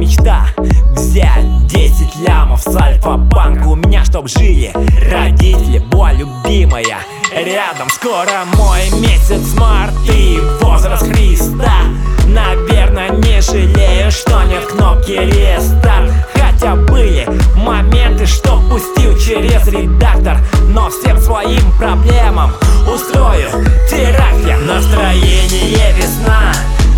мечта взять 10 лямов с Альфа-банка. У меня чтоб жили родители, боль любимая рядом. Скоро мой месяц март и возраст Христа. Наверное, не жалею, что нет кнопки рестарт. Хотя были моменты, что пустил через редактор, но всем своим проблемам устрою теракт я. Настроение весна,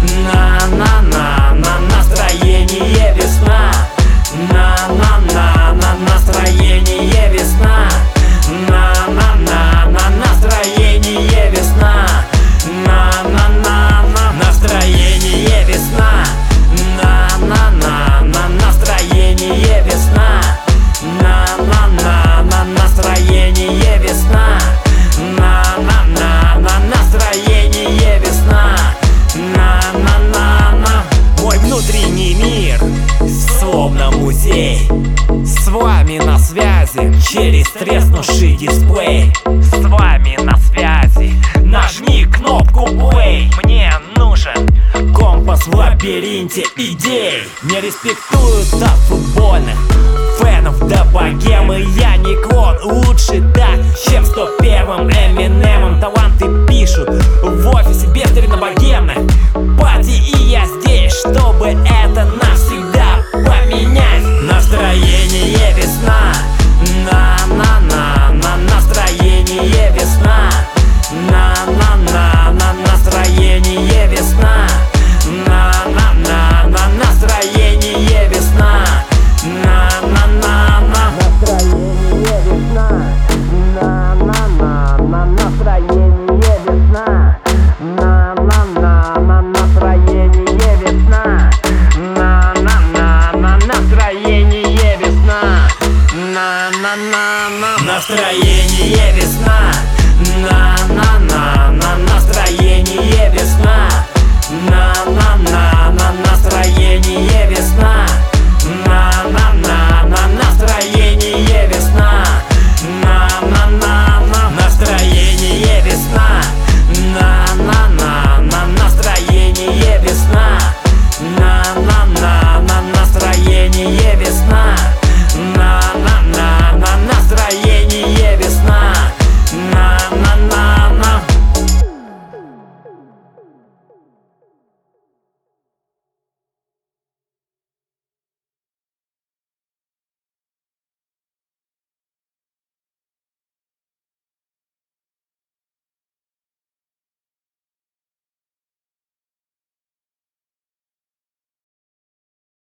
на-на-на-на, настроение весна, на-на-на-на, настроение весна, на-на-на-на, настроение весна, на-на-на-на, настроение весна, на-на-на-на, настроение весна, на-на-на-на, настроение весна, на-на-на-на, настроение весна, на-на-на-на. Мой внутренний мир словно музей, с вами на связи через треснувший дисплей. С вами на связи, нажми кнопку play. Мне нужен компас в лабиринте идей. Не респектуют от футбольных фенов до богемы. Я не клон, лучше так, чем 101-м Эминемом. Таланты пишут в офисе бестерно-богемных пати, и я здесь, чтобы это навсегда поменять. Настроение весна, на-на-на-на, настроение весна, на-на-на-на, настроение весна, на-на-на-на, настроение весна, на-на-на-на, настроение весна, на-на-на-на, настроение весна, на-на-на-на, настроение весна, на-на-на-на, настроение весна, на-на-на-на, настроение весна, на-на-на-на, настроение весна, на-на-на-на, настроение весна.